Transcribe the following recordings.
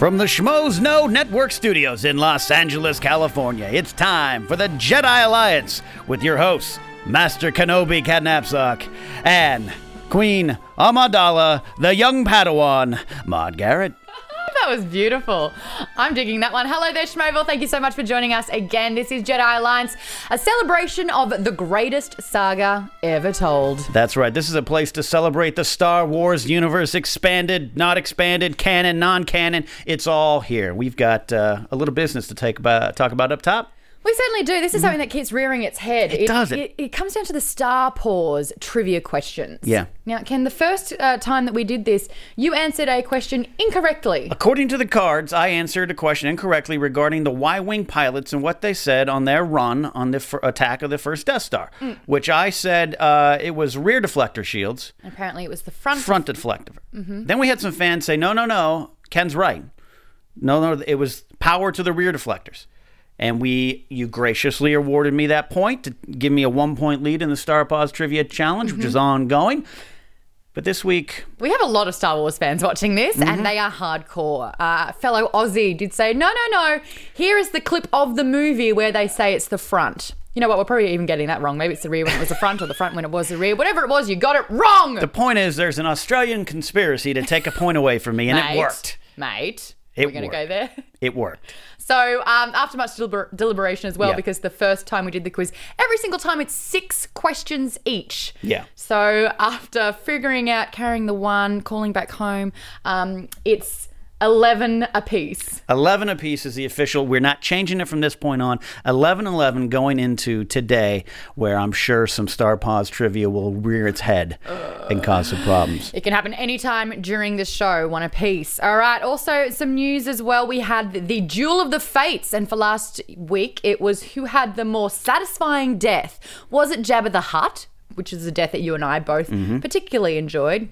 From the Schmoes Know Network Studios in Los Angeles, California, it's time for the Jedi Alliance with your hosts, Master Kenobi Cadnapsock and Queen Amidala, the young Padawan, Maude Garrett. That was beautiful. I'm digging that one. Hello there, Schmoville. Thank you so much for joining us again. This is Jedi Alliance, a celebration of the greatest saga ever told. That's right. This is a place to celebrate the Star Wars universe, expanded, not expanded, canon, non-canon. It's all here. We've got a little business to talk about up top. We certainly do. This is something that keeps rearing its head. It does. It comes down to the Star Wars trivia questions. Yeah. Now, Ken, the first time that we did this, you answered a question incorrectly. According to the cards, I answered a question incorrectly regarding the Y-Wing pilots and what they said on their run on the attack of the first Death Star, which I said it was rear deflector shields. Apparently, it was the front. Front deflector. Mm-hmm. Then we had some fans say, no, Ken's right. No, it was power to the rear deflectors. And you graciously awarded me that point to give me a 1-point lead in the Star Pause Trivia Challenge, which is ongoing. But this week... We have a lot of Star Wars fans watching this, and they are hardcore. Fellow Aussie did say, no. Here is the clip of the movie where they say it's the front. You know what? We're probably even getting that wrong. Maybe it's the rear when it was the front or the front when it was the rear. Whatever it was, you got it wrong. The point is there's an Australian conspiracy to take a point away from me, and it worked. Mate. We're going to go there? It worked. So after much deliberation as well, because the first time we did the quiz, every single time it's 6 questions each. Yeah. So after figuring out, carrying the one, calling back home, it's 11 apiece. 11 apiece is the official. We're not changing it from this point on. 11-11 going into today, where I'm sure some Star Pause trivia will rear its head and cause some problems. It can happen anytime during the show, one apiece. All right. Also, some news as well. We had the Duel of the Fates, and for last week, it was who had the more satisfying death. Was it Jabba the Hutt, which is a death that you and I both particularly enjoyed?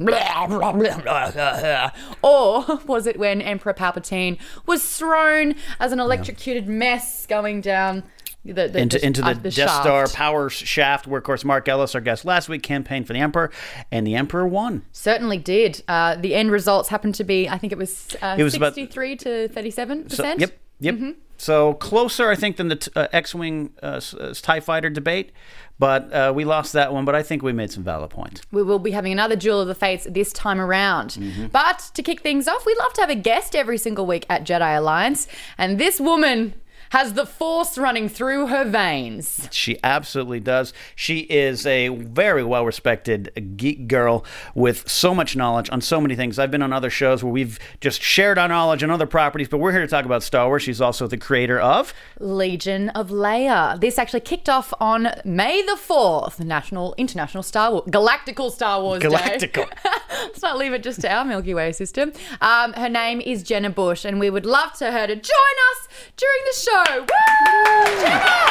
Or was it when Emperor Palpatine was thrown as an electrocuted mess going down into the Death shaft. Star power shaft, where, of course, Mark Ellis, our guest last week, campaigned for the Emperor, and the Emperor won. Certainly did. The end results happened to be, I think it was 63 to 37%. So, yep. Mm-hmm. So closer, I think, than the X-Wing TIE Fighter debate. But we lost that one, but I think we made some valid points. We will be having another Duel of the Fates this time around. But to kick things off, we love to have a guest every single week at Jedi Alliance. And this woman has the Force running through her veins. She absolutely does. She is a very well-respected geek girl with so much knowledge on so many things. I've been on other shows where we've just shared our knowledge on other properties, but we're here to talk about Star Wars. She's also the creator of Legion of Leia. This actually kicked off on May the 4th, International Star Wars, Galactical Star Wars Day. Let's not leave it just to our Milky Way system. Her name is Jenna Bush, and we would love to her to join us during the show. Woo! Jenna!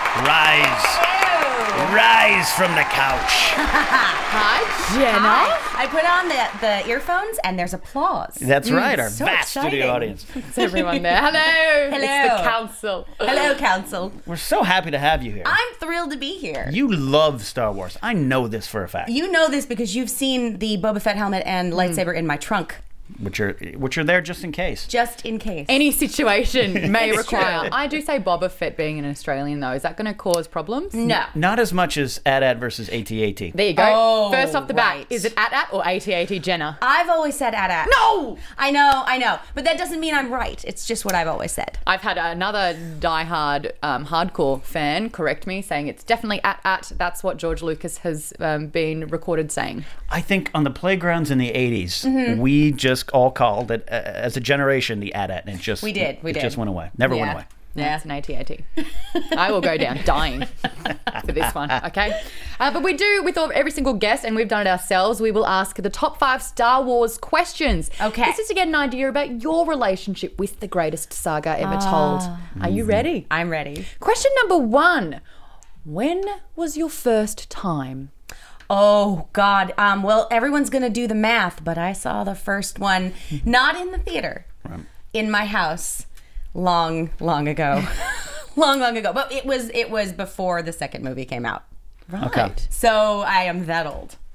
Rise from the couch. Hi, Jenna. Hi. I put on the earphones and there's applause. That's right, our so vast exciting. studio audience. It's everyone there. Hello. Hello. It's the council. Hello, Council. We're so happy to have you here. I'm thrilled to be here. You love Star Wars. I know this for a fact. You know this because you've seen the Boba Fett helmet and lightsaber in my trunk. Which are there just in case. Just in case. Any situation may It's require. true. I do say Boba Fett being an Australian, though. Is that going to cause problems? No. Not as much as AT-AT versus AT-AT. There you go. Oh, First off the bat, right. is it AT-AT or AT-AT, Jenna? I've always said AT-AT. No! I know. But that doesn't mean I'm right. It's just what I've always said. I've had another diehard hardcore fan correct me, saying it's definitely AT-AT. That's what George Lucas has been recorded saying. I think on the playgrounds in the 80s, we just all called it, as a generation, the AT-AT, and it just We did. just went away. Never went away. Yeah, it's an AT-AT. I will go down dying for this one, okay? But we do, with every single guest, and we've done it ourselves, we will ask the top 5 Star Wars questions. Okay. This is to get an idea about your relationship with the greatest saga ever told. Are you ready? I'm ready. Question number 1. When was your first time? Oh, God. Well, everyone's going to do the math, but I saw the first one not in the theater, in my house, long ago. long ago. But it was before the second movie came out. Right. Okay. So I am that old.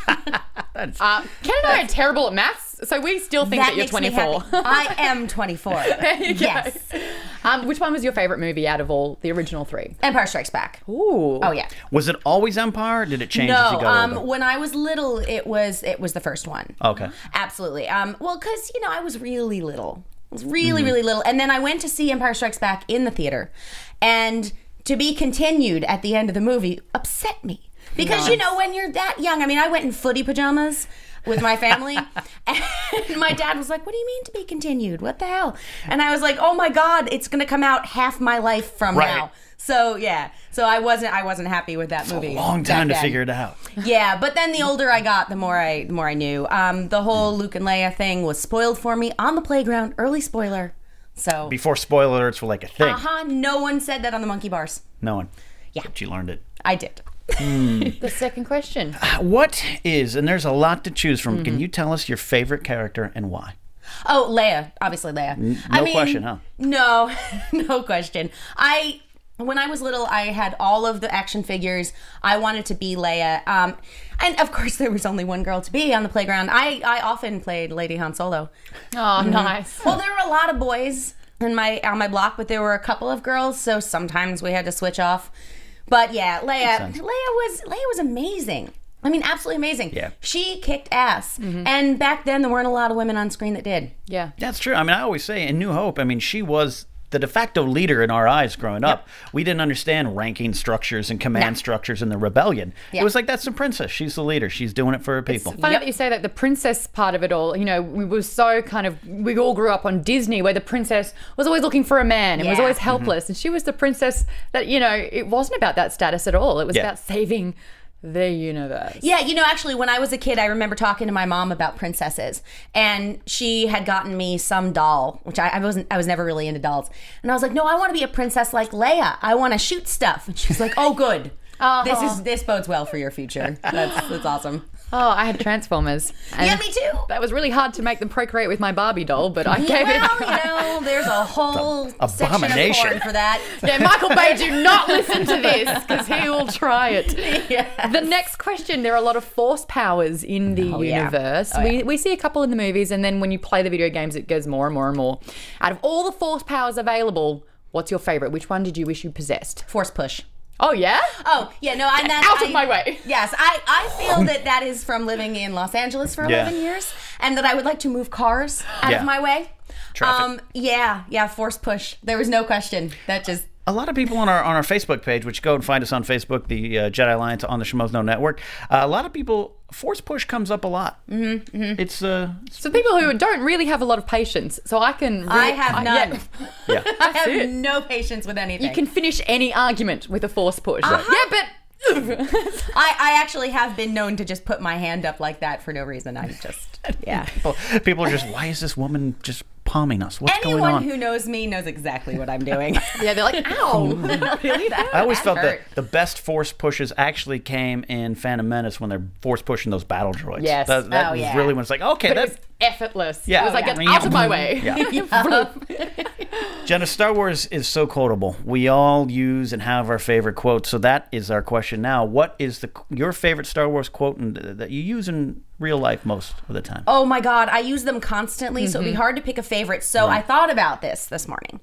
Ken and I are terrible at maths, so we still think that you're makes me 24. happy. I am 24. Yes. Which one was your favorite movie out of all the original three? Empire Strikes Back. Ooh. Oh yeah. Was it always Empire? Or did it change as you No, got older? when I was little, it was the first one. Okay. Absolutely. Well, because I was really little. I was really little, and then I went to see Empire Strikes Back in the theater, and to be continued at the end of the movie upset me because when you're that young, I mean, I went in footy pajamas with my family, and my dad was like, "What do you mean to be continued? What the hell?" And I was like, "Oh my God, it's gonna come out half my life from now." So yeah, so I wasn't happy with that movie. A long time to figure it out. Yeah, but then the older I got, the more I knew. The whole Luke and Leia thing was spoiled for me on the playground. Early spoiler. So Before spoiler alerts were like a thing. no one said that on the monkey bars. No one. Yeah. But you learned it. I did. The second question. What is, and there's a lot to choose from, can you tell us your favorite character and why? Oh, Leia. Obviously Leia. No question, huh? No, no question. When I was little, I had all of the action figures. I wanted to be Leia. And of course, there was only one girl to be on the playground. I often played Lady Han Solo. Oh, nice. Well, there were a lot of boys on my block, but there were a couple of girls, so sometimes we had to switch off. But yeah, Leia was amazing. I mean, absolutely amazing. Yeah. She kicked ass. And back then, there weren't a lot of women on screen that did. Yeah. That's true. I mean, I always say in New Hope, I mean, she was the de facto leader in our eyes growing up. We didn't understand ranking structures and command structures in the rebellion. It was like, that's the princess. She's the leader. She's doing it for her people. Funny that you say that, the princess part of it all, we were so we all grew up on Disney where the princess was always looking for a man and was always helpless. And she was the princess that, it wasn't about that status at all. It was about saving the universe. Yeah, actually, when I was a kid, I remember talking to my mom about princesses, and she had gotten me some doll, which I was never really into dolls, and I was like, no, I want to be a princess like Leia. I want to shoot stuff, and she's like, oh, good. This bodes well for your future. That's awesome. Oh, I had Transformers. Yeah, me too. That was really hard to make them procreate with my Barbie doll, but I gave it a try. There's a whole abomination. section of porn for that. Yeah, Michael Bay, do not listen to this because he will try it. Yes. The next question, there are a lot of force powers in the universe. We see a couple in the movies, and then when you play the video games, it goes more and more and more. Out of all the force powers available, what's your favorite? Which one did you wish you possessed? Force push. Oh, yeah? Oh, yeah, no, and that's... Out of my way. Yes, I feel that is from living in Los Angeles for 11 years, and that I would like to move cars out of my way. Traffic. Force push. There was no question. That just... A lot of people on our Facebook page, which go and find us on Facebook, the Jedi Alliance on the Schmoes Network, a lot of people, force push comes up a lot. It's so people who don't really have a lot of patience. So I can. Really, I have none. Yeah. I have no patience with anything. You can finish any argument with a force push. Yeah, but. I actually have been known to just put my hand up like that for no reason. I just, People are just, why is this woman just palming us? What's going on? Anyone who knows me knows exactly what I'm doing. Yeah, they're like, ow. Really? I always felt that the best force pushes actually came in Phantom Menace when they're force pushing those battle droids. Yes. That was really when it's like, okay, But it was effortless. Yeah. It was like, get out of my way. Yeah. Jenna, Star Wars is so quotable. We all use and have our favorite quotes. So that is our question now. What is your favorite Star Wars quote that you use in real life most of the time? Oh my God, I use them constantly, so it'd be hard to pick a favorite. So I thought about this morning.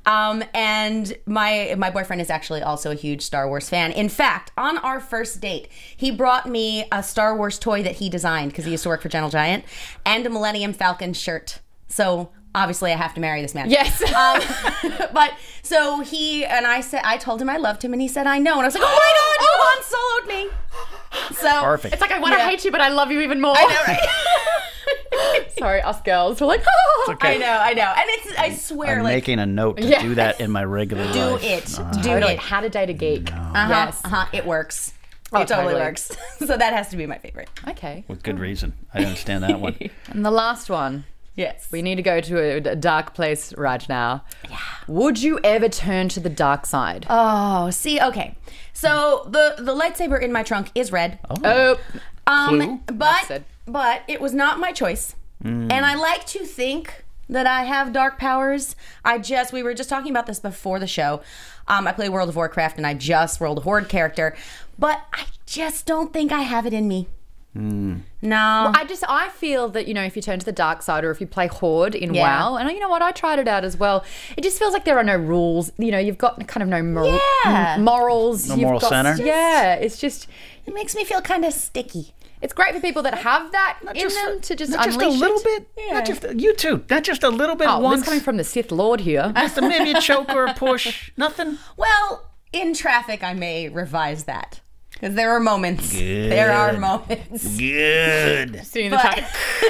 And my boyfriend is actually also a huge Star Wars fan. In fact, on our first date, he brought me a Star Wars toy that he designed because he used to work for Gentle Giant, and a Millennium Falcon shirt. So obviously I have to marry this man. Yes. But so I told him I loved him, and he said I know, and I was like, oh my God, you Han Solo'd me. So Perfect. It's like, I want to hate you, but I love you even more. I know, right? Sorry, us girls. We're like, oh. It's okay. I know. And I swear, I'm like, making a note to do that in my regular life. do it. Totally. How to date a geek. Yes. It works. Oh, it totally totally. works. So that has to be my favorite. Okay. With good reason. I understand that one. And the last one. Yes. We need to go to a dark place right now. Yeah. Would you ever turn to the dark side? Oh, see, okay. So the lightsaber in my trunk is red. Oh. Clue? But it was not my choice. And I like to think that I have dark powers. We were just talking about this before the show. I play World of Warcraft, and I just rolled a Horde character, but I just don't think I have it in me. No. I feel that, if you turn to the dark side or if you play Horde in WoW, and you know what, I tried it out as well. It just feels like there are no rules. You've got kind of no morals. No moral center. Yeah, it's just... It makes me feel kind of sticky. It's great for people that have that them to just not unleash just a little it. bit. Yeah. Not just you too. Not just a little bit. Once. It's coming from the Sith Lord here. Just maybe a choke or a push. Nothing. Well, in traffic, I may revise that. Because there are moments. Good. There are moments. Good. Sitting in the traffic.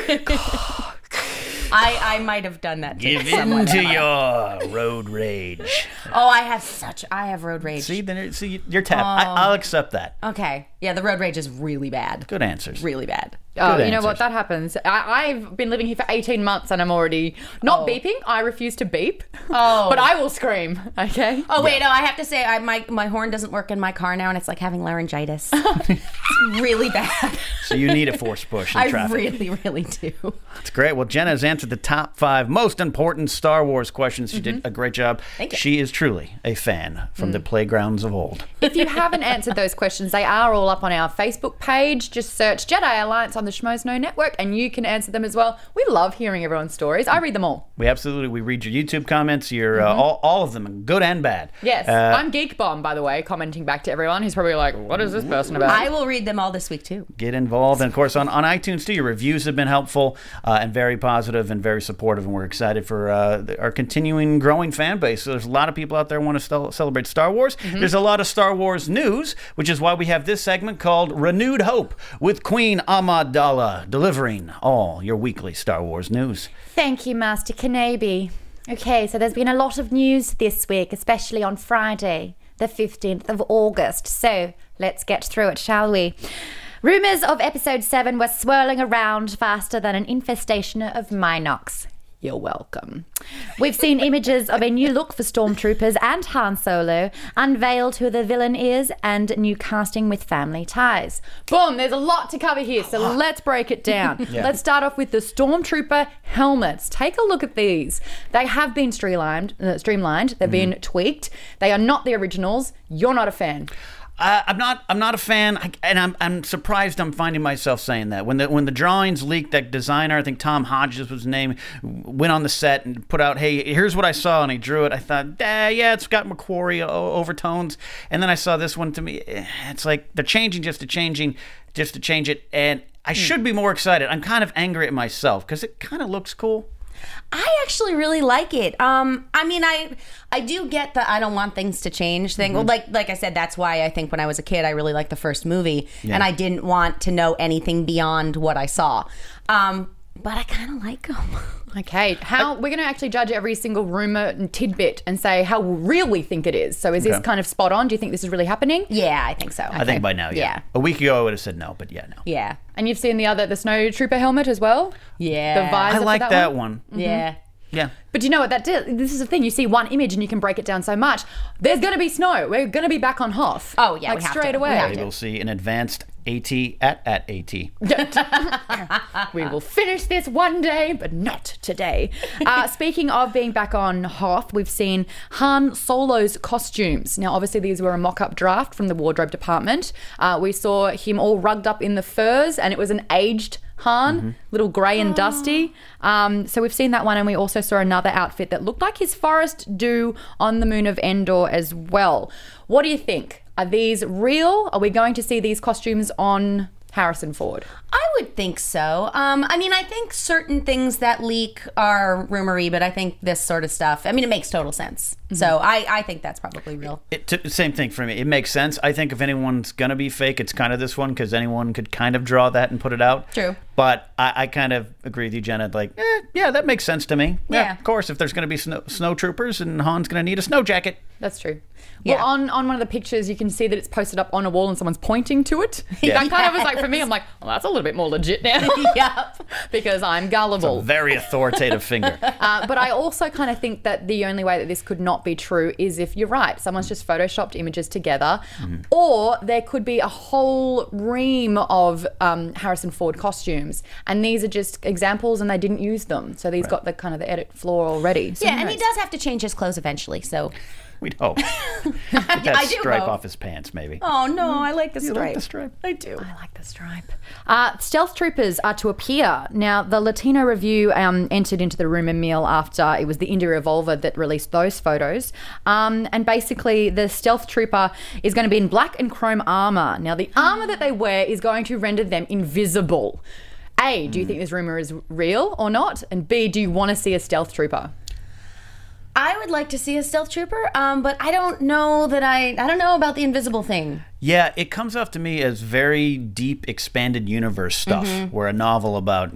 I might have done that. Give in to your road rage. Oh, I have road rage. See, you're tapped. I'll accept that. Okay. Yeah, the road rage is really bad. Good answers. Really bad. Oh, you know what? That happens. I've been living here for 18 months and I'm already not beeping. I refuse to beep. Oh. But I will scream. Okay. Oh, wait. No, I have to say my horn doesn't work in my car now and it's like having laryngitis. It's really bad. So you need a force push in traffic. I really, really do. That's great. Well, Jenna has answered the top 5 most important Star Wars questions. She did a great job. Thank you. She is truly a fan from the playgrounds of old. If you haven't answered those questions, they are all up on our Facebook page. Just search Jedi Alliance on the Schmoes Know Network and you can answer them as well. We love hearing everyone's stories. I read them all. We read your YouTube comments, your all of them, good and bad. Yes. I'm Geek Bomb, by the way, commenting back to everyone. He's probably like, what is this person about? I will read them all this week too. Get involved. And of course on iTunes too, your reviews have been helpful and very positive and very supportive, and we're excited for our continuing growing fan base. So there's a lot of people out there who want to celebrate Star Wars. There's a lot of Star Wars news, which is why we have this segment called Renewed Hope with Queen Amidala, delivering all your weekly Star Wars news. Thank you, Master Kenobi. Okay, so there's been a lot of news this week, especially on Friday, the 15th of August. So let's get through it, shall we? Rumours of Episode 7 were swirling around faster than an infestation of Minox. You're welcome. We've seen images of a new look for Stormtroopers and Han Solo, unveiled who the villain is, and new casting with family ties. Boom, there's a lot to cover here, so let's break it down. Let's start off with the Stormtrooper helmets. Take a look at these. They have been streamlined. They've been tweaked. They are not the originals. You're not a fan. I'm not a fan, and I'm surprised I'm finding myself saying that. When the drawings leaked, that designer, I think Tom Hodges was his name, went on the set and put out, hey, here's what I saw, and he drew it. I thought, yeah, it's got Macquarie overtones. And then I saw this one. To me, it's like they're changing just to change it, and I should be more excited. I'm kind of angry at myself because it kind of looks cool. I actually really like it. I mean, I do get the I don't want things to change thing. Well, like I said, that's why I think when I was a kid, I really liked the first movie, and I didn't want to know anything beyond what I saw. But I kind of like them. Okay, we're going to actually judge every single rumor and tidbit and say how real we think it is. So is this kind of spot on? Do you think this is really happening? Yeah, I think so. I think by now, yeah. A week ago, I would have said no, but yeah, no. Yeah. And you've seen the Snowtrooper helmet as well? Yeah. The visor I like for that one. Yeah. Yeah. But you know what that did? This is the thing. You see one image and you can break it down so much. There's going to be snow. We're going to be back on Hoth. Oh, yeah. Like straight away. We will see an advanced AT at AT. We will finish this one day, but not today. Speaking of being back on Hoth, we've seen Han Solo's costumes. Now, obviously, these were a mock-up draft from the wardrobe department. We saw him all rugged up in the furs, and it was an aged Han, little grey and dusty. So we've seen that one, and we also saw another outfit that looked like his forest dew on the moon of Endor as well. What do you think? Are these real? Are we going to see these costumes on Harrison Ford? I would think so. I mean, I think certain things that leak are rumory, but I think this sort of stuff, I mean, it makes total sense. So I think that's probably real. Same thing for me. It makes sense. I think if anyone's going to be fake, it's kind of this one, because anyone could kind of draw that and put it out. True. But I kind of agree with you, Jenna. Like, yeah, that makes sense to me. Yeah. Of course, if there's going to be snow troopers and Han's going to need a snow jacket. That's true. Yeah. Well, on one of the pictures, you can see that it's posted up on a wall and someone's pointing to it. Yeah. That kind of was like, for me, I'm like, well, that's a little bit more legit now. Yep. Because I'm gullible. It's a very authoritative finger. But I also kind of think that the only way that this could not be true is if you're right, someone's just photoshopped images together, or there could be a whole ream of Harrison Ford costumes, and these are just examples and they didn't use them. So these got the kind of the edit floor already. So Yeah, and he does have to change his clothes eventually, so... We'd hope. Get that I do stripe hope. off his pants, maybe. Oh no, I like the You stripe. like the stripe? I do. I like the stripe. Stealth troopers are to appear. Now, the Latino Review entered into the rumour mill after it was the Indie Revolver that released those photos. And basically, the stealth trooper is going to be in black and chrome armour. Now, the armour that they wear is going to render them invisible. A, do you think this rumour is real or not? And B, do you want to see a stealth trooper? I would like to see a stealth trooper, but I don't know that I don't know about the invisible thing. Yeah, it comes off to me as very deep, expanded universe stuff, where a novel about,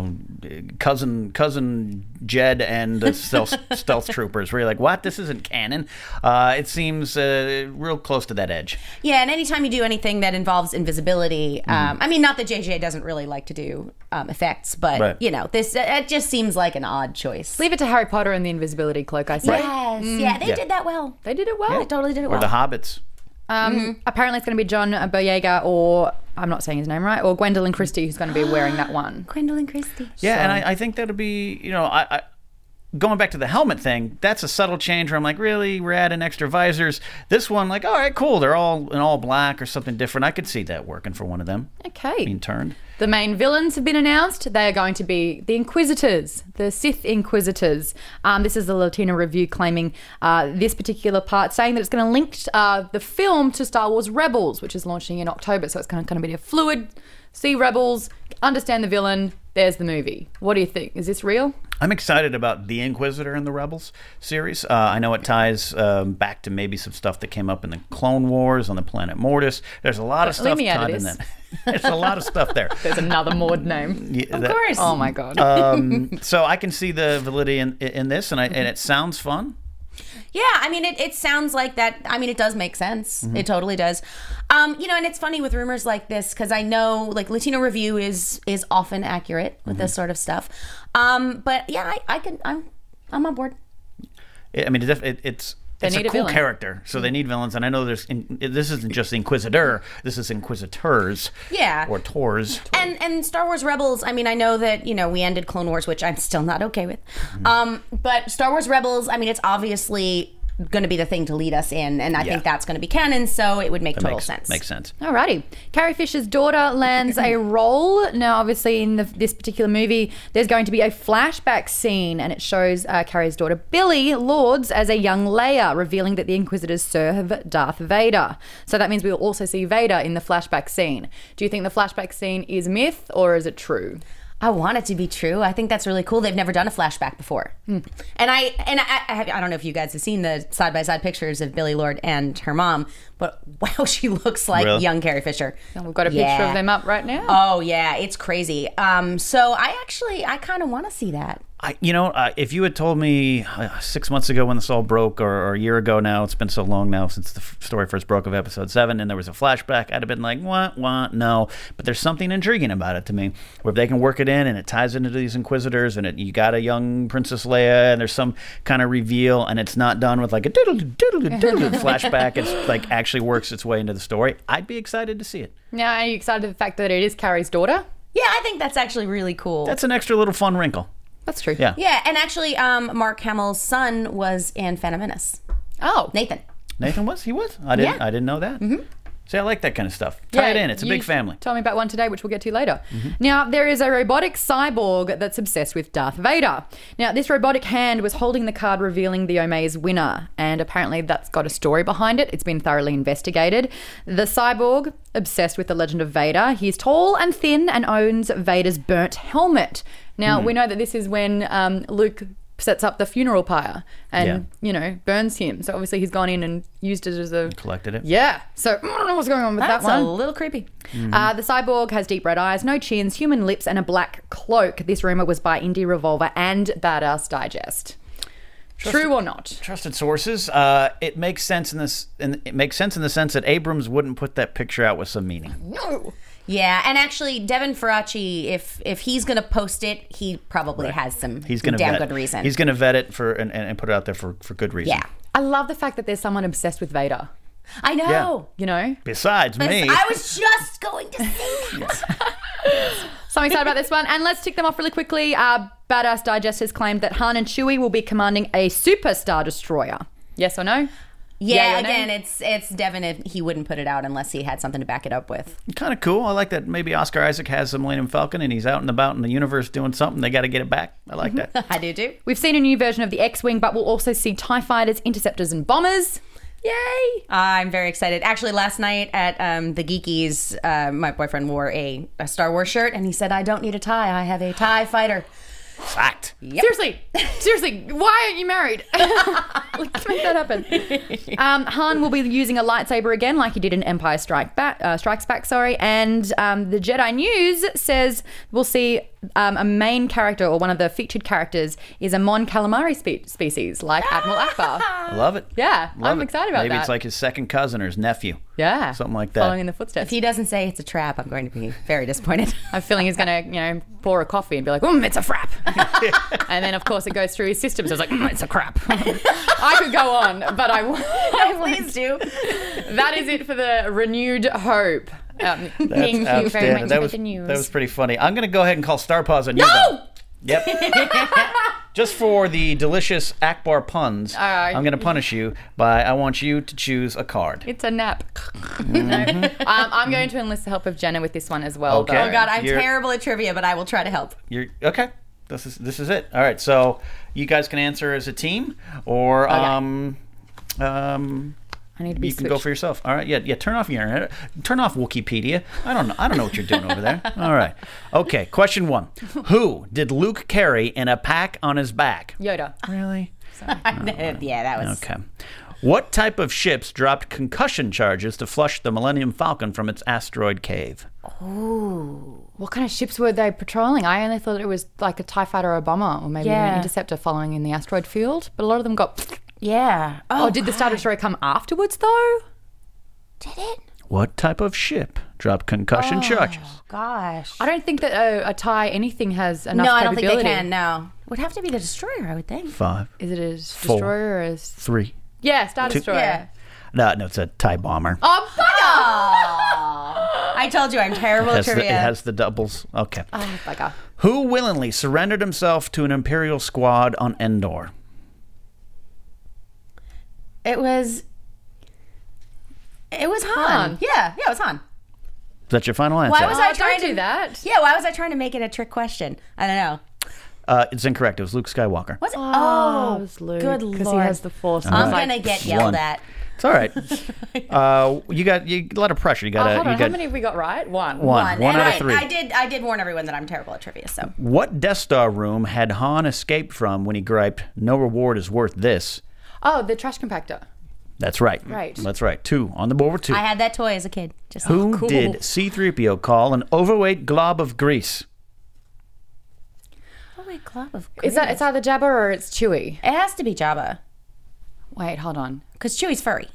cousin Jed and the stealth troopers, where you're like, what? This isn't canon. It seems real close to that edge. Yeah, and anytime you do anything that involves invisibility, I mean, not that JJ doesn't really like to do effects, but, Right. this it just seems like an odd choice. Leave it to Harry Potter and the invisibility cloak, I say. Yes, yeah, they did that well. They did it well. They totally did it Or well. the Hobbits. Apparently it's going to be John Boyega or, I'm not saying his name right, or Gwendolyn Christie who's going to be wearing that one. Gwendolyn Christie. Yeah, and I think that'll be, I going back to the helmet thing, that's a subtle change where I'm like, really? We're adding extra visors. This one, like, all right, cool. They're all in all black or something different. I could see that working for one of them. Okay. Being turned. The main villains have been announced. They are going to be the Inquisitors, the Sith Inquisitors. This is the Latino Review claiming this particular part, saying that it's going to link the film to Star Wars Rebels, which is launching in October. So it's going to be a fluid, see Rebels, understand the villain, there's the movie. What do you think? Is this real? I'm excited about The Inquisitor in the Rebels series. I know it ties back to maybe some stuff that came up in the Clone Wars on the planet Mortis. There's a lot of Leave stuff me out of tied in this. that. There's a lot of stuff there. There's another Maud name. Yeah, Of course. Oh my God. So I can see the validity in this, and it sounds fun. Yeah, I mean, it sounds like that. I mean, it does make sense. It totally does. And it's funny with rumors like this because I know, like, Latino Review is often accurate with this sort of stuff. But yeah, I'm on board. I mean, it's need a a cool villain. character, so they need villains. And I know this isn't just Inquisitor. This is Inquisitors. Yeah. Or Tors. And Star Wars Rebels, I mean, I know that, we ended Clone Wars, which I'm still not okay with. But Star Wars Rebels, I mean, it's obviously going to be the thing to lead us in, and I think that's going to be canon, so it would make total sense. Makes sense. Alrighty. Carrie Fisher's daughter lands a role. Now, obviously, in this particular movie, there's going to be a flashback scene, and it shows Carrie's daughter, Billy Lords, as a young Leia, revealing that the Inquisitors serve Darth Vader. So that means we will also see Vader in the flashback scene. Do you think the flashback scene is myth, or is it true? I want it to be true. I think that's really cool. They've never done a flashback before. And I don't know if you guys have seen the side-by-side pictures of Billy Lord and her mom, but wow, she looks like Really? young Carrie Fisher. And we've got a picture of them up right now. Oh yeah, it's crazy. So I kind of want to see that. If you had told me 6 months ago when this all broke, or a year ago now, it's been so long now since the story first broke of episode 7, and there was a flashback, I'd have been like, what, no. But there's something intriguing about it to me, where if they can work it in and it ties into these Inquisitors, and you got a young Princess Leia, and there's some kind of reveal, and it's not done with like a diddle-diddle-diddle flashback, it's like actually works its way into the story, I'd be excited to see it. Now, are you excited at the fact that it is Carrie's daughter? Yeah, I think that's actually really cool. That's an extra little fun wrinkle. That's true. Yeah. Yeah, and actually, Mark Hamill's son was in Phantom Menace. Oh. Nathan. Nathan was? He was? I didn't know that. Mm-hmm. See, I like that kind of stuff. Tie it in. It's a big family. Told me about one today, which we'll get to later. Now, there is a robotic cyborg that's obsessed with Darth Vader. Now, this robotic hand was holding the card revealing the Omaze winner, and apparently that's got a story behind it. It's been thoroughly investigated. The cyborg, obsessed with the legend of Vader, he's tall and thin and owns Vader's burnt helmet. Now, we know that this is when Luke sets up the funeral pyre and, burns him. So obviously he's gone in and used it as a... Collected it. Yeah. So I don't know what's going on with That's that one. a little creepy. The cyborg has deep red eyes, no chins, human lips, and a black cloak. This rumor was by Indie Revolver and Badass Digest. True or not? Trusted sources. It makes sense in this. It makes sense in the sense that Abrams wouldn't put that picture out with some meaning. No. Yeah, and actually, Devin Faraci, if he's going to post it, he probably has some damn good reason. He's going to vet it and put it out there for good reason. Yeah. I love the fact that there's someone obsessed with Vader. I know. Yeah. You know? Besides me. I was just going to say that. So I'm excited about this one. And let's tick them off really quickly. Badass Digest has claimed that Han and Chewie will be commanding a super Star Destroyer. Yes or no? Yeah, or again, nay? it's Devin. If he wouldn't put it out unless he had something to back it up with. Kind of cool. I like that maybe Oscar Isaac has the Millennium Falcon and he's out and about in the universe doing something. They got to get it back. I like that. I do too. We've seen a new version of the X-Wing, but we'll also see TIE fighters, interceptors, and bombers. Yay! I'm very excited. Actually, last night at the Geekies, my boyfriend wore a Star Wars shirt, and he said, "I don't need a tie. I have a TIE fighter." Fact. Yep. Seriously, why aren't you married? Let's make that happen. Han will be using a lightsaber again, like he did in Empire Strikes Back. And the Jedi News says we'll see a main character, or one of the featured characters, is a Mon Calamari species, like Admiral Akbar. I love it. Yeah, Love I'm it. excited about Maybe that. it's like his second cousin or his nephew. Yeah, Something like that. Following in the If footsteps. he doesn't say it's a trap, I'm going to be very disappointed. I have a feeling he's going to, pour a coffee and be like, it's a frap. And then, of course, it goes through his system. So it's like, it's a crap. I could go on, but I won't. Please do. That is it for the renewed hope. That's Thank you very outstanding. much That for was, the news. that was pretty funny. I'm going to go ahead and call Star Pause on you. No! though. Yep. Just for the delicious Akbar puns, I'm going to punish you I want you to choose a card. It's a nap. No. I'm going to enlist the help of Jenna with this one as well. Okay. though. Oh God, I'm You're- terrible at trivia, but I will try to help. You're okay. This is it. All right. So you guys can answer as a team, or I need to be you can go for yourself. All right. Yeah. Turn off your internet. Turn off Wikipedia. I don't know what you're doing over there. All right. Okay. Question 1. Who did Luke carry in a pack on his back? Yoda. Really? Yeah, that was. Okay. What type of ships dropped concussion charges to flush the Millennium Falcon from its asteroid cave? What kind of ships were they patrolling? I only thought it was like a TIE fighter or a bomber, or maybe Yeah. an interceptor following in the asteroid field. But a lot of them got... Yeah. Oh, did the Star Destroyer come afterwards, though? Did it? What type of ship dropped concussion charges? Gosh. I don't think that a TIE anything has enough No, I don't think capability. they can. No, would have to be the destroyer, I would think. 5, Is it a Four. destroyer or a... 3. Yeah, Star Destroyer. Yeah. No, it's a TIE bomber. Oh, bugger! I told you I'm terrible at It trivia. has the doubles. Okay. Oh, bugger. Who willingly surrendered himself to an Imperial squad on Endor? It was Han. Han. Yeah, it was Han. Is that your final answer? Why was I Oh, trying don't to do that. Yeah, why was I trying to make it a trick question? I don't know. It's incorrect. It was Luke Skywalker. Was it? Oh, it was Luke. good Because lord. he has the Force. I'm gonna get yelled One. at. It's all right. You got a lot of pressure. You got Hold on, you how got many have we got right? One. one And out of 3. I did warn everyone that I'm terrible at trivia. So What Death Star room had Han escaped from when he griped, "No reward is worth this"? Oh, the trash compactor. That's right. Right. That's right. 2 on the board with 2. I had that toy as a kid. Just Who cool. did C-3PO call an overweight glob of grease? oh my glob of Is that, it's either Jabba or it's Chewie? It has to be Jabba Wait, hold on. because Chewie's furry.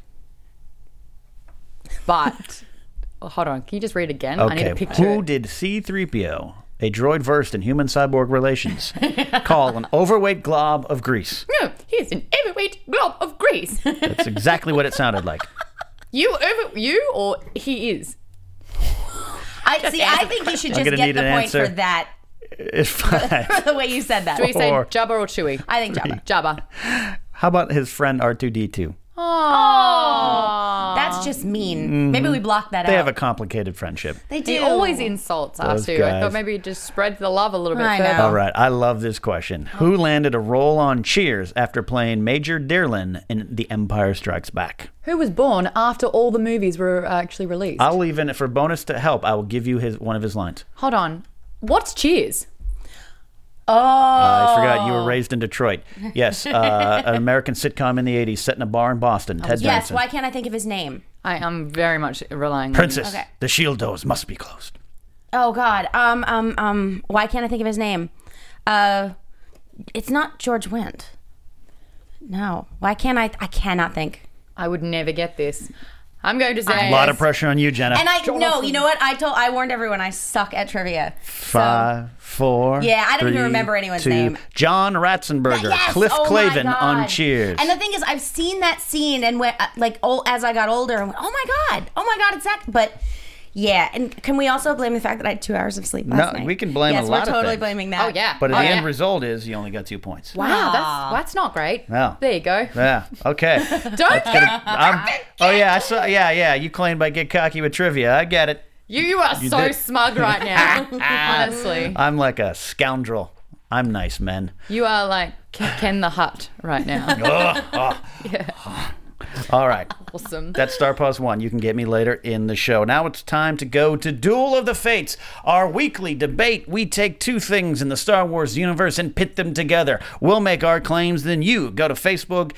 But, hold on. Can you just read again? I need Okay. a picture. Who did C-3PO, a droid versed in human-cyborg relations, call an overweight glob of grease? No, he's an overweight glob of grease. That's exactly what it sounded like. You or he is? I think you should just gonna get need the an point answer. for that. It's 5. For the way you said that. Do we say Or- Jabba or Chewie? I think Jabba. Jabba. How about his friend R2-D2? Oh. That's just mean. Maybe we block that They out. have a complicated friendship. They do. He always insults us, Those too. I guys. thought maybe just spread the love a little bit I further. know. All right, I love this question. Who landed a role on Cheers after playing Major Dearlin in The Empire Strikes Back? Who was born after all the movies were actually released? I'll even, for bonus to help, I will give you one of his lines. Hold on. What's Cheers? Oh. I forgot you were raised in Detroit. Yes, an American sitcom in the 80s set in a bar in Boston. Ted Yes. Danson. Why can't I think of his name? I am very much relying Princess, Okay. the shield doors must be closed. Oh God. Why can't I think of his name? It's not George Wendt. No. Why can't I cannot think. on. I would never get this. I'm going to say A lot of pressure on you, Jenna. And you know what? I warned everyone I suck at trivia. 5, 4. Yeah, I don't even 3, remember anyone's 2. name. John Ratzenberger, Yes! Cliff Oh my Clavin God. on Cheers. And the thing is, I've seen that scene and went as I got older, I went, oh my god, it's that. But Yeah, and can we also blame the fact that I had 2 hours of sleep last night? We can blame a lot of Yes, we're totally things. blaming that. Oh, yeah. But the Oh, end yeah. result is you only got 2 points. Wow, that's not great. No. There you go. Yeah. Okay. Don't get Oh yeah. I saw. Yeah. You claimed I get cocky with trivia. I get it. you are so did. smug right now. Honestly, I'm like a scoundrel. I'm nice, men. you are like Ken the Hut right now. All right. Awesome. That's Star Pause 1. You can get me later in the show. Now it's time to go to Duel of the Fates, our weekly debate. We take 2 things in the Star Wars universe and pit them together. We'll make our claims, then you go to Facebook,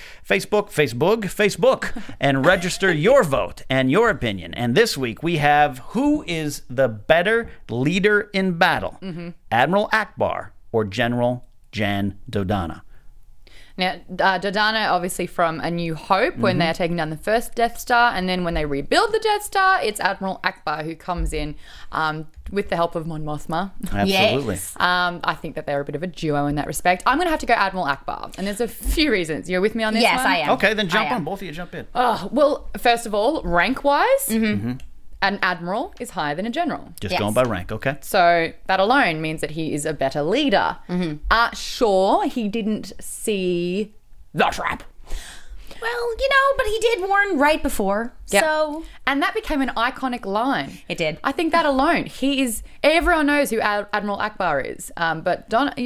and register your vote and your opinion. And this week we have who is the better leader in battle, Admiral Ackbar or General Jan Dodonna? Now, Dodonna, obviously from A New Hope, when they're taking down the first Death Star, and then when they rebuild the Death Star, it's Admiral Ackbar who comes in with the help of Mon Mothma. Absolutely. Yes. I think that they're a bit of a duo in that respect. I'm going to have to go Admiral Ackbar, and there's a few reasons. You're with me on this Yes, one? I am. Okay, then jump I am. on. Both of you jump in. Well, first of all, rank-wise, an admiral is higher than a general. Just Yes. going by rank, okay? So that alone means that he is a better leader. Sure, he didn't see the trap. Well, but he did warn right before. Yep. So And that became an iconic line. It did. I think that alone, everyone knows who Admiral Ackbar is. But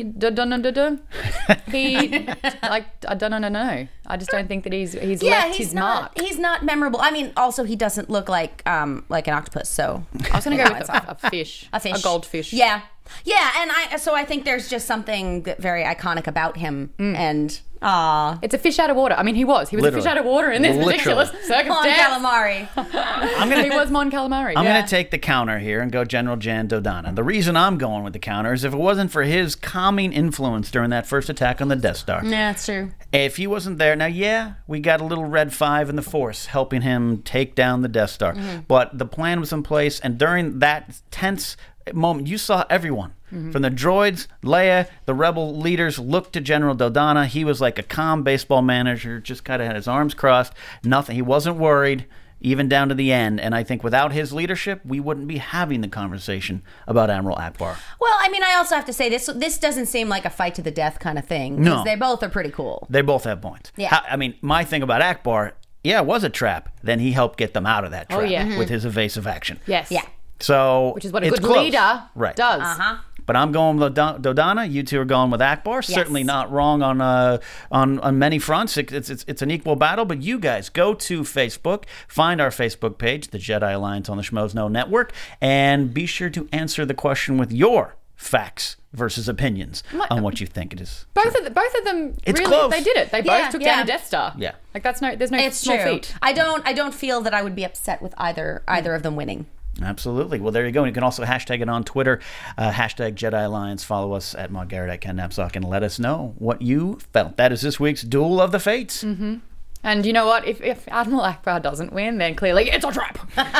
I don't know. I just don't think that he's left his mark. He's not memorable. I mean, also he doesn't look like an octopus. So I was going to go with a fish. a fish, A goldfish. Yeah, and I think there's just something very iconic about him. And It's a fish out of water. I mean, he was a Literally. fish out of water in this Literally. ridiculous Mon circumstance. Calamari. He was Mon Calamari. I'm yeah. going to take the counter here and go General Jan Dodonna. The reason I'm going with the counter is if it wasn't for his calming influence during that first attack on the Death Star. Yeah, it's true. If he wasn't there, now, yeah, we got a little Red 5 in the Force helping him take down the Death Star. But the plan was in place, and during that tense moment, you saw everyone. From the droids, Leia, the rebel leaders looked to General Dodonna. He was like a calm baseball manager, just kind of had his arms crossed. Nothing. He wasn't worried, even down to the end. And I think without his leadership, we wouldn't be having the conversation about Admiral Ackbar. Well, I mean, I also have to say this doesn't seem like a fight to the death kind of thing. 'Cause No. they both are pretty cool. They both have points. Yeah. I mean, my thing about Ackbar, yeah, it was a trap. Then he helped get them out of that trap yeah. with his evasive action. Yes. Yeah. So Which is what a it's good close. leader right. does. But I'm going with Dodonna. You two are going with Ackbar. Certainly not wrong on many fronts. It's an equal battle. But you guys go to Facebook, find our Facebook page, the Jedi Alliance on the Schmoes Know Network, and be sure to answer the question with your facts versus opinions on what you think it is. Both of them It's really close. they did it. They Yeah, both took yeah. down a Death Star. Yeah. Like there's no It's small true. feat. I don't feel that I would be upset with either of them winning. Absolutely. Well, there you go. You can also hashtag it on Twitter, hashtag Jedi Alliance. Follow us at Maud Garrett, at Ken Napzok, and let us know what you felt. That is this week's Duel of the Fates. And you know what? If Admiral Ackbar doesn't win, then clearly it's a trap.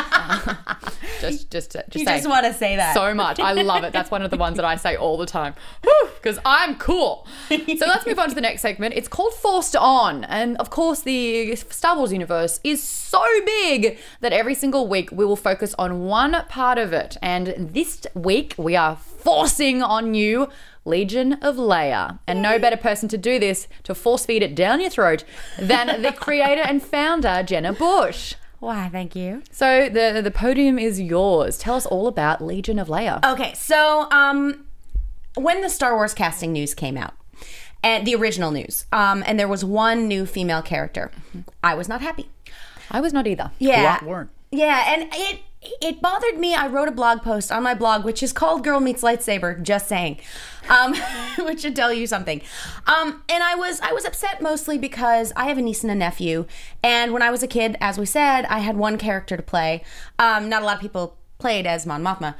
just You say just want to say that. so much. I love it. That's one of the ones that I say all the time. Because I'm cool. So let's move on to the next segment. It's called Forced On. And of course, the Star Wars universe is so big that every single week we will focus on one part of it. And this week we are forcing on you Legion of Leia. And no better person to do this, to force feed it down your throat, than the creator and founder, Jenna Bush. Why, thank you. So the podium is yours. Tell us all about Legion of Leia. Okay, so when the Star Wars casting news came out, and the original news, and there was one new female character, I was not happy. I was not either. A Yeah. lot weren't. Yeah, and it bothered me. I wrote a blog post on my blog, which is called Girl Meets Lightsaber, just saying, which should tell you something. And I was upset mostly because I have a niece and a nephew, and when I was a kid, as we said, I had one character to play. Not a lot of people played as Mon Mothma.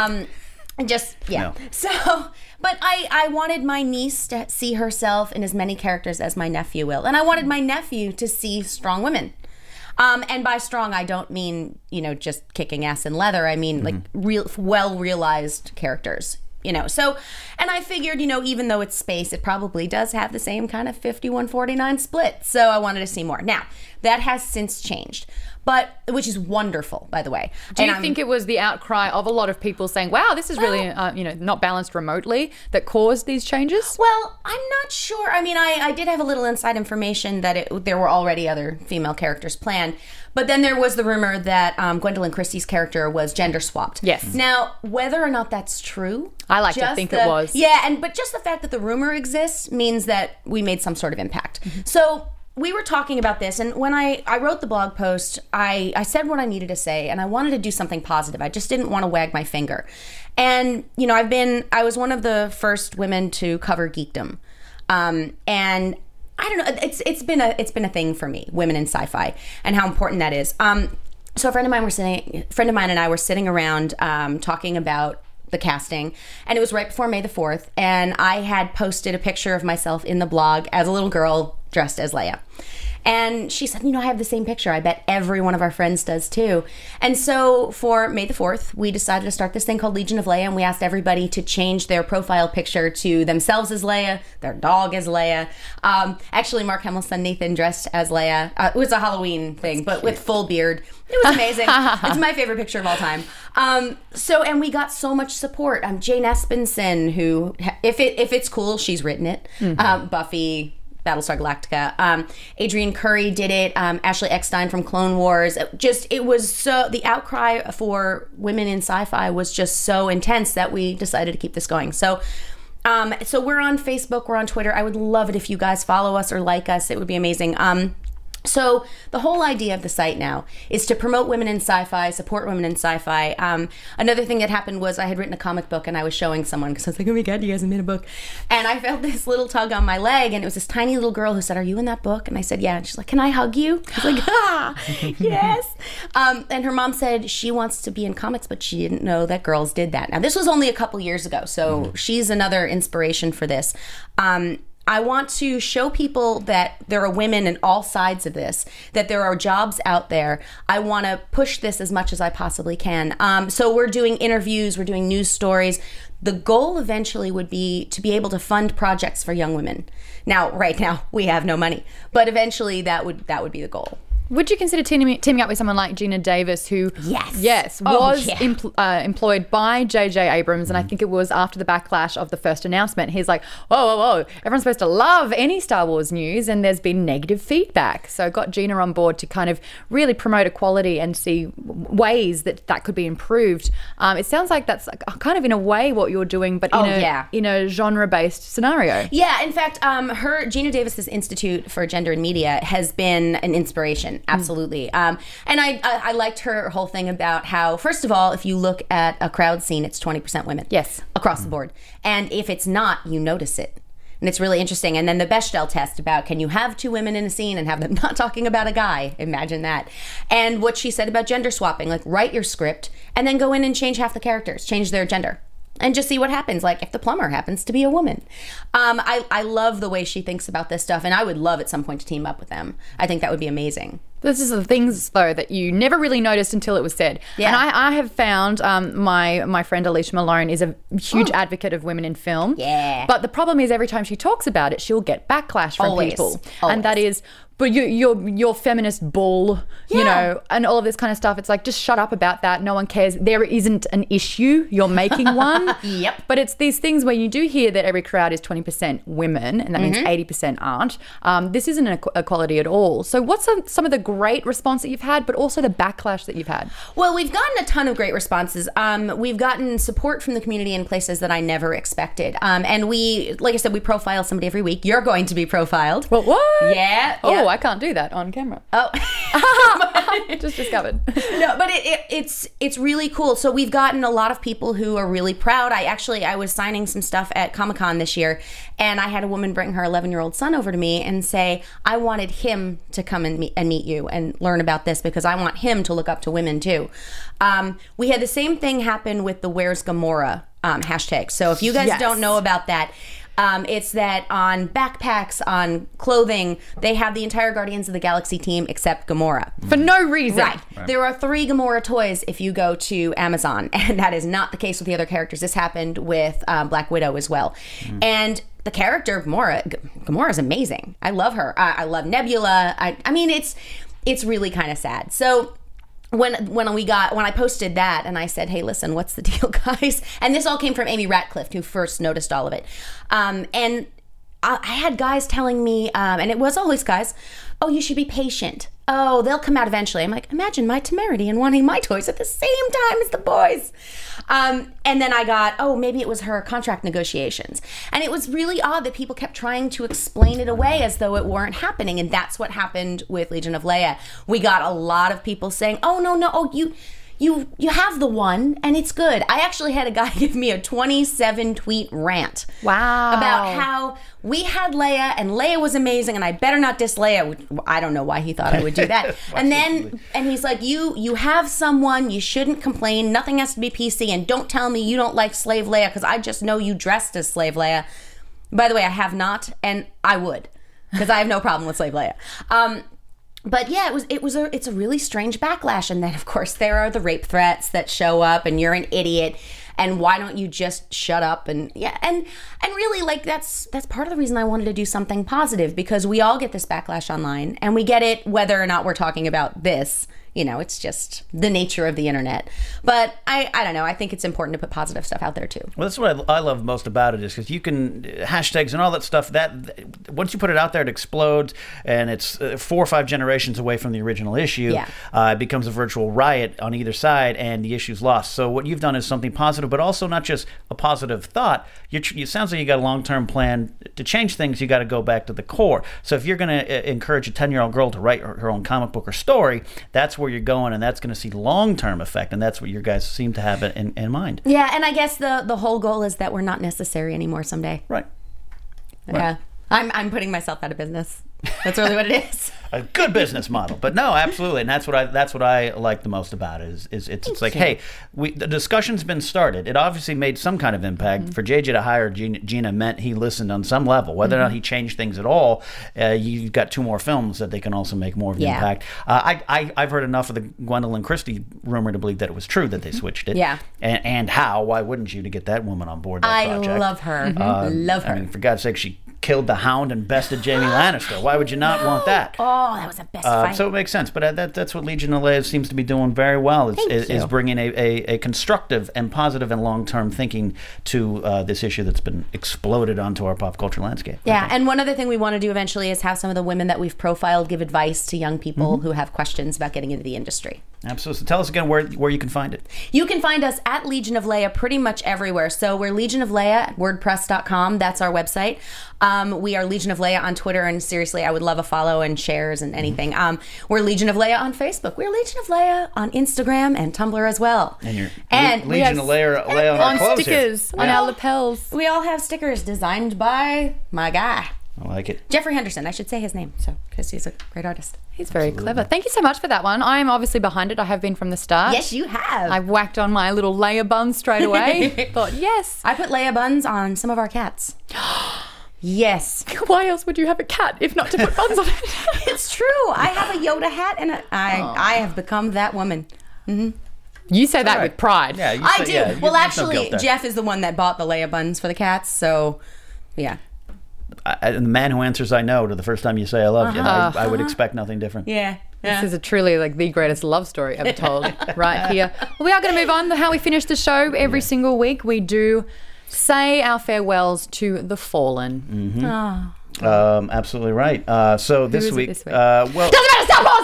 No. So, but I wanted my niece to see herself in as many characters as my nephew will, and I wanted my nephew to see strong women. And by strong, I don't mean, just kicking ass in leather. I mean, like, well-realized characters, So, and I figured, even though it's space, it probably does have the same kind of 51-49 split. So I wanted to see more. Now, that has since changed. but which is wonderful, by the way. Do you think it was the outcry of a lot of people saying, wow, this is really, not balanced remotely that caused these changes? Well, I'm not sure. I mean, I did have a little inside information that there were already other female characters planned. But then there was the rumor that Gwendolyn Christie's character was gender swapped. Yes. Now, whether or not that's true, I like to think it was. Yeah, but just the fact that the rumor exists means that we made some sort of impact. So we were talking about this, and when I wrote the blog post, I said what I needed to say, and I wanted to do something positive. I just didn't want to wag my finger. And, I was one of the first women to cover geekdom. And I don't know, it's been a thing for me, women in sci-fi, and how important that is. So a friend of mine and I were sitting around talking about the casting, and it was right before May the 4th, and I had posted a picture of myself in the blog as a little girl dressed as Leia. And she said, I have the same picture. I bet every one of our friends does too. And so for May the 4th, we decided to start this thing called Legion of Leia, and we asked everybody to change their profile picture to themselves as Leia, their dog as Leia. Actually, Mark Hamill's son Nathan dressed as Leia. It was a Halloween thing, but with full beard. It was amazing. It's my favorite picture of all time. And we got so much support. Jane Espenson, who, if it's cool, she's written it. Buffy, Battlestar Galactica. Adrienne Curry did it. Ashley Eckstein from Clone Wars. It was so, the outcry for women in sci-fi was just so intense that we decided to keep this going. So we're on Facebook, we're on Twitter. I would love it if you guys follow us or like us. It would be amazing. So the whole idea of the site now is to promote women in sci-fi, support women in sci-fi. Another thing that happened was I had written a comic book and I was showing someone because I was like, oh my God, you guys have made a book. And I felt this little tug on my leg, and it was this tiny little girl who said, are you in that book? And I said, yeah. And she's like, can I hug you? I was like, yes. And her mom said she wants to be in comics, but she didn't know that girls did that. Now, this was only a couple years ago, so she's another inspiration for this. I want to show people that there are women in all sides of this, that there are jobs out there. I want to push this as much as I possibly can. So we're doing interviews, we're doing news stories. The goal eventually would be to be able to fund projects for young women. Now, right now, we have no money, but eventually that would be the goal. Would you consider teaming up with someone like Gina Davis, who was employed by J.J. Abrams, and I think it was after the backlash of the first announcement. He's like, whoa, everyone's supposed to love any Star Wars news, and there's been negative feedback. So got Gina on board to kind of really promote equality and see ways that could be improved. It sounds like that's kind of in a way what you're doing, but in a genre-based scenario. Yeah, in fact, Gina Davis's Institute for Gender and Media has been an inspiration. Absolutely. And I liked her whole thing about how, first of all, if you look at a crowd scene, it's 20% women. Yes. Across the board. And if it's not, you notice it. And it's really interesting. And then the Bechdel test about, can you have two women in a scene and have them not talking about a guy? Imagine that. And what she said about gender swapping, like write your script and then go in and change half the characters, change their gender. And just see what happens, like if the plumber happens to be a woman. I love the way she thinks about this stuff, and I would love at some point to team up with them. I think that would be amazing. This is the things, though, that you never really noticed until it was said. Yeah. And I have found my friend Alicia Malone is a huge advocate of women in film. Yeah. But the problem is every time she talks about it, she'll get backlash from people. Always. And that is, but you're feminist bull, and all of this kind of stuff. It's like, just shut up about that. No one cares. There isn't an issue. You're making one. Yep. But it's these things where you do hear that every crowd is 20% women, and that means 80% aren't. This isn't an equality at all. So what's some of the great response that you've had, but also the backlash that you've had? Well, we've gotten a ton of great responses. We've gotten support from the community in places that I never expected. And we, like I said, we profile somebody every week. You're going to be profiled. What? Yeah. Oh, I can't do that on camera. Oh. Just discovered. No, but it's really cool. So we've gotten a lot of people who are really proud. I was signing some stuff at Comic-Con this year, and I had a woman bring her 11-year-old son over to me and say, I wanted him to come and meet you and learn about this because I want him to look up to women too. We had the same thing happen with the Where's Gamora hashtag. So if you guys don't know about that, it's that on backpacks, on clothing, they have the entire Guardians of the Galaxy team except Gamora. For no reason. Right. There are 3 Gamora toys if you go to Amazon, and that is not the case with the other characters. This happened with Black Widow as well. And the character of Gamora is amazing. I love her. I love Nebula. I mean, it's really kind of sad. So when I posted that and I said, hey, listen, what's the deal, guys? And this all came from Amy Ratcliffe, who first noticed all of it. And I had guys telling me, and it was always guys, oh, you should be patient. Oh, they'll come out eventually. I'm like, imagine my temerity and wanting my toys at the same time as the boys. And then I got, oh, maybe it was her contract negotiations. And it was really odd that people kept trying to explain it away as though it weren't happening. And that's what happened with Legion of Leia. We got a lot of people saying, oh, no, oh, you have the one and it's good. I actually had a guy give me a 27 tweet rant. Wow. About how we had Leia and Leia was amazing and I better not diss Leia. I don't know why he thought I would do that. and he's like, you have someone, you shouldn't complain. Nothing has to be PC, and don't tell me you don't like Slave Leia because I just know you dressed as Slave Leia. By the way, I have not, and I would, because I have no problem with Slave Leia. But yeah, it's a really strange backlash. And then of course there are the rape threats that show up and you're an idiot and why don't you just shut up? And yeah, and really, like, that's part of the reason I wanted to do something positive, because we all get this backlash online and we get it whether or not we're talking about this. You know, it's just the nature of the internet. But I don't know. I think it's important to put positive stuff out there too. Well, that's what I love most about it, is because you can hashtags and all that stuff. That once you put it out there, it explodes, and it's 4 or 5 generations away from the original issue. Yeah. It becomes a virtual riot on either side, and the issue's lost. So what you've done is something positive, but also not just a positive thought. It sounds like you got a long-term plan to change things. You got to go back to the core. So if you're going to encourage a 10-year-old girl to write her own comic book or story, that's where you're going, and that's going to see long-term effect, and that's what your guys seem to have in mind. Yeah, and I guess the whole goal is that we're not necessary anymore someday. Right. Yeah. I'm putting myself out of business. That's really what it is. A good business model, but no, absolutely, and that's what I like the most about it. Is it's like, hey, the discussion's been started. It obviously made some kind of impact. Mm-hmm. For JJ to hire Gina meant he listened on some level. Whether or not he changed things at all, you've got 2 more films that they can also make more of an impact. I've heard enough of the Gwendolyn Christie rumor to believe that it was true that they switched it. Yeah, and how? Why wouldn't you, to get that woman on board that project? I love her. Love her. I mean, for God's sake, she killed the Hound and bested Jaime Lannister. Why would you not want that? Oh, that was the best fight. So it makes sense. But that's what Legion of Leia seems to be doing very well, is bringing a constructive and positive and long-term thinking to this issue that's been exploded onto our pop culture landscape. Yeah, and one other thing we want to do eventually is have some of the women that we've profiled give advice to young people who have questions about getting into the industry. Absolutely. So tell us again where you can find it. You can find us at Legion of Leia pretty much everywhere. So we're Legion of Leia at WordPress.com. That's our website. We are Legion of Leia on Twitter, and seriously, I would love a follow and shares and anything. We're Legion of Leia on Facebook. We're Legion of Leia on Instagram and Tumblr as well. And Legion of Leia on our clothes stickers, on our lapels. We all have stickers designed by my guy. I like it. Jeffrey Henderson. I should say his name, because he's a great artist. He's very clever. Thank you so much for that one. I'm obviously behind it. I have been from the start. Yes, you have. I've whacked on my little Leia buns straight away. Thought, yes. I put Leia buns on some of our cats. Yes. Why else would you have a cat if not to put buns on it? It's true. I have a Yoda hat, and I have become that woman. Mm-hmm. You say that with pride. Yeah, I do. Well, actually, Jeff is the one that bought the Leia buns for the cats, so yeah. The man who answers I know to the first time you say I love you, I would expect nothing different. Yeah. This is truly like the greatest love story ever told right here. Well, we are going to move on to how we finish the show. Every single week we do say our farewells to the fallen. Mm-hmm. Absolutely right. So this week, doesn't matter, Star Wars!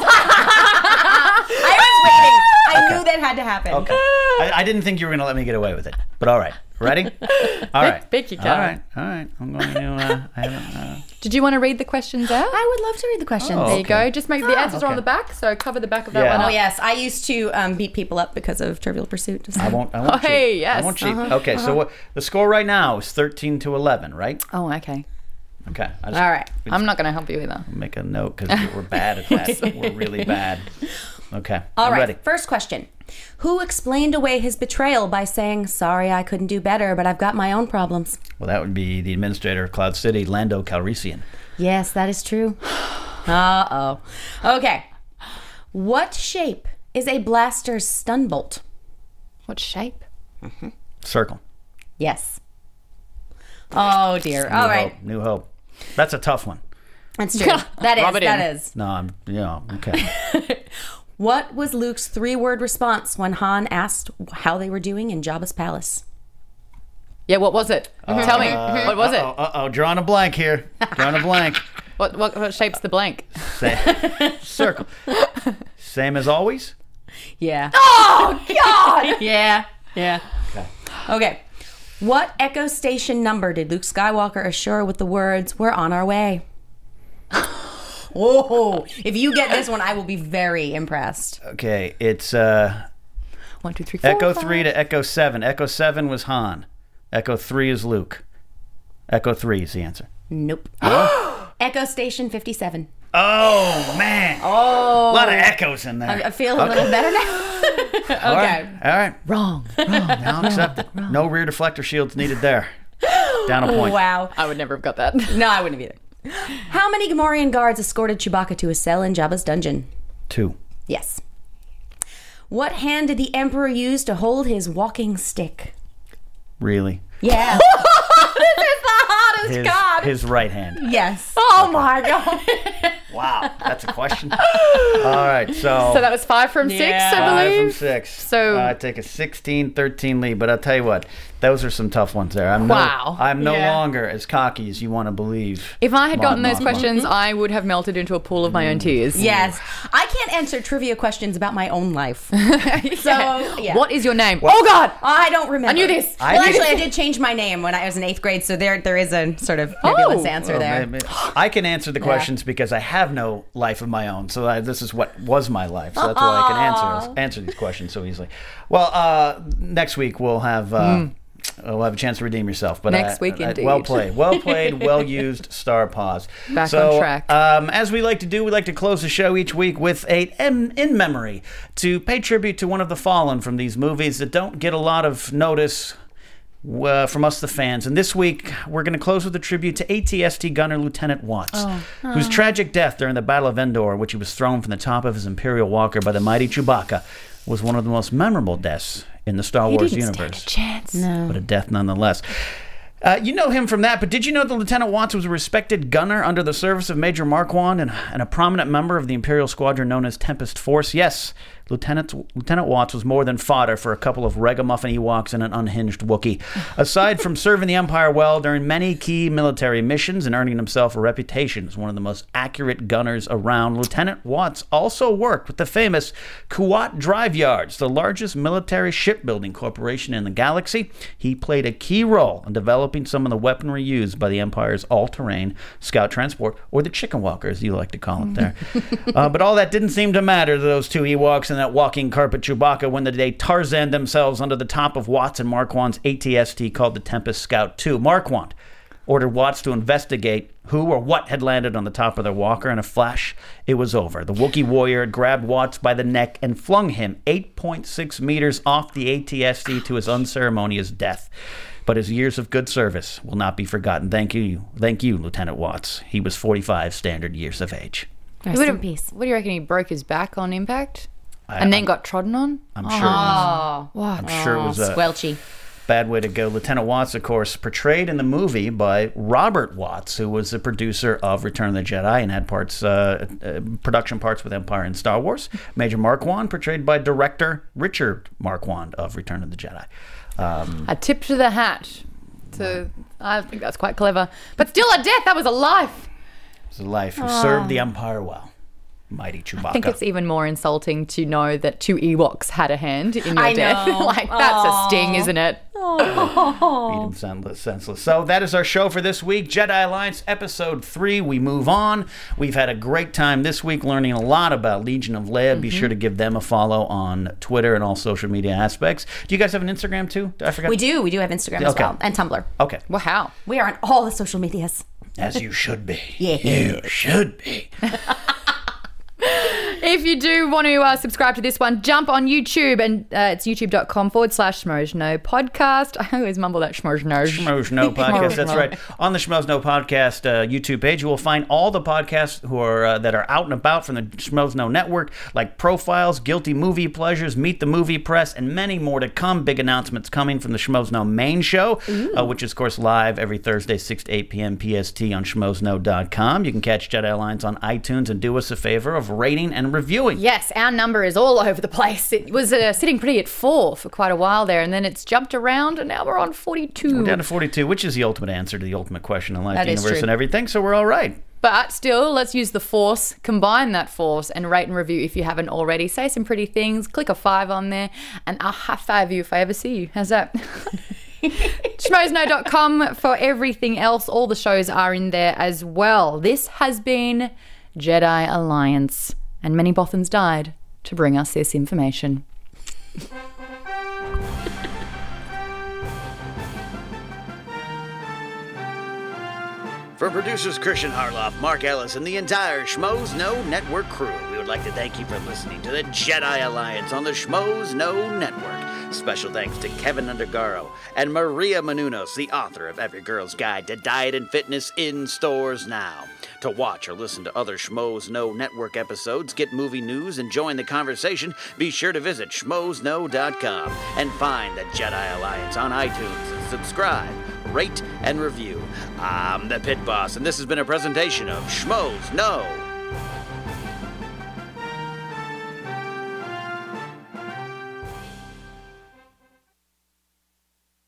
I was waiting. I knew that had to happen. Okay. I didn't think you were going to let me get away with it, but all right. Ready? All right. Pick your card. All right. I'm going to. Did you want to read the questions out? I would love to read the questions. There you go. Just make the answers are on the back, so cover the back of that one up. Oh yes, I used to beat people up because of Trivial Pursuit. I won't cheat. Hey, yes. I won't cheat. Okay, so the score right now is 13-11, right? Oh, okay. Okay. All right. I'm not going to help you either. Make a note because we're bad at that. We're really bad. Okay. All right. Ready. First question. Who explained away his betrayal by saying, sorry, I couldn't do better, but I've got my own problems? Well, that would be the administrator of Cloud City, Lando Calrissian. Yes, that is true. Uh-oh. Okay. What shape is a blaster's stun bolt? What shape? Mm-hmm. Circle. Yes. Oh, dear. All right. New Hope. That's a tough one. That's true. That is. No, okay. What was Luke's 3-word response when Han asked how they were doing in Jabba's palace? Yeah, what was it? Tell me. What was it? Drawing a blank here. Drawing a blank. What shape's the blank? Circle. Same as always? Yeah. Oh, God! Yeah. Okay. What Echo Station number did Luke Skywalker assure with the words, "We're on our way"? Whoa. If you get this one, I will be very impressed. Okay, it's 1, 2, 3, 4, Echo 5. 3 to Echo 7. Echo 7 was Han. Echo 3 is Luke. Echo 3 is the answer. Nope. Echo Station 57. Oh, man. Oh. A lot of echoes in there. I feel a little better now. Okay. All right. Wrong. Now accept it. No rear deflector shields needed there. Down a point. Wow. I would never have got that. No, I wouldn't have either. How many Gamorrean guards escorted Chewbacca to a cell in Jabba's dungeon? 2. Yes. What hand did the Emperor use to hold his walking stick? Really? Yeah. This is the hardest card. His right hand. Yes. Oh, my God. Wow, that's a question. All right, so So that was 5 from 6, Yeah. I 5 from believe. 6. So- I take a 16-13 lead, but I'll tell you what, those are some tough ones there. I'm no Yeah. longer as cocky as you want to believe. If I had gotten those Mon. questions, I would have melted into a pool of my own tears. Yes. I can't answer trivia questions about my own life. So, yeah. What is your name? Oh, God. I don't remember. I knew this. Well, actually, I did change my name when I was in 8th grade, so there is a sort of nebulous answer Well, there. maybe- I can answer the questions because I have no life of my own. So this is what was my life. So that's why I can answer these questions so easily. Well, next week we'll have a chance to redeem yourself. But Next week, indeed. Well played, well used. Star pause. Back on track. As we like to do, we like to close the show each week with a in memory to pay tribute to one of the fallen from these movies that don't get a lot of notice from us, the fans. And this week, we're going to close with a tribute to ATST gunner Lieutenant Watts, whose tragic death during the Battle of Endor, which he was thrown from the top of his Imperial Walker by the mighty Chewbacca, was one of the most memorable deaths in the Star Wars universe. Chance. But a death nonetheless. You know him from that, but did you know that Lieutenant Watts was a respected gunner under the service of Major Marquand and a prominent member of the Imperial squadron known as Tempest Force? Yes, Lieutenant Watts was more than fodder for a couple of ragamuffin Ewoks and an unhinged Wookiee. Aside from serving the Empire well during many key military missions and earning himself a reputation as one of the most accurate gunners around, Lieutenant Watts also worked with the famous Kuat Drive Yards, the largest military shipbuilding corporation in the galaxy. He played a key role in developing some of the weaponry used by the Empire's all-terrain scout transport, or the chicken walker, as you like to call it there. But all that didn't seem to matter to those two Ewoks and that walking carpet Chewbacca when they Tarzaned themselves under the top of Watts and Marquand's ATST called the Tempest Scout II. Marquand ordered Watts to investigate who or what had landed on the top of their walker. In a flash, it was over. The Wookiee warrior had grabbed Watts by the neck and flung him 8.6 meters off the ATST to his unceremonious death. But his years of good service will not be forgotten. Thank you, Lieutenant Watts. He was 45 standard years of age. Rest in peace. What do you reckon? He broke his back on impact? And then got trodden on? I'm sure it was. What? I'm sure it was a Squelchy. bad way to go. Lieutenant Watts, of course, portrayed in the movie by Robert Watts, who was the producer of Return of the Jedi and had production parts with Empire and Star Wars. Major Marquand, portrayed by director Richard Marquand of Return of the Jedi. A tip to the hat. I think that's quite clever. But still a death. That was a life. It was a life who served the Empire well. Mighty Chewbacca. I think it's even more insulting to know that 2 Ewoks had a hand in your I death. know. Like, that's a sting, isn't it? Beat him senseless. So that is our show for this week. Jedi Alliance Episode 3. We move on. We've had a great time this week learning a lot about Legion of Leia. Be sure to give them a follow on Twitter and all social media aspects. Do you guys have an Instagram too? I forgot. We do have Instagram as Okay. well. And Tumblr. Okay. Well, how? We are on all the social medias. As you should be. Yeah. You should be. If you do want to subscribe to this one, jump on YouTube, and it's youtube.com/Schmoes podcast. I always mumble that Schmoes Schmoes podcast. That's right. On the Schmoes podcast YouTube page, you will find all the podcasts that are out and about from the Schmoes network, like Profiles, Guilty Movie Pleasures, Meet the Movie Press, and many more to come. Big announcements coming from the Schmoes main show, which is, of course, live every Thursday, 6 to 8 p.m. PST on schmoesknow.com. You can catch Jedi Alliance on iTunes and do us a favor of rating and reviewing. Yes, our number is all over the place. It was sitting pretty at 4 for quite a while there, and then it's jumped around, and now we're on 42. We're down to 42, which is the ultimate answer to the ultimate question in life, that the universe, true. and everything, so we're all right. But still, let's use the force, combine that force, and rate and review if you haven't already. Say some pretty things, click a 5 on there, and I'll high-five you if I ever see you. How's that? schmoesknow.com for everything else. All the shows are in there as well. This has been Jedi Alliance, and many Bothans died to bring us this information. For producers Christian Harloff, Mark Ellis, and the entire Schmoes Network crew, we would like to thank you for listening to the Jedi Alliance on the Schmoes Network. Special thanks to Kevin Undergaro and Maria Menounos, the author of Every Girl's Guide to Diet and Fitness, in stores now. To watch or listen to other Schmoes Network episodes, get movie news, and join the conversation, be sure to visit schmoesknow.com and find the Jedi Alliance on iTunes and subscribe, rate, and review. I'm the Pit Boss, and this has been a presentation of Schmoes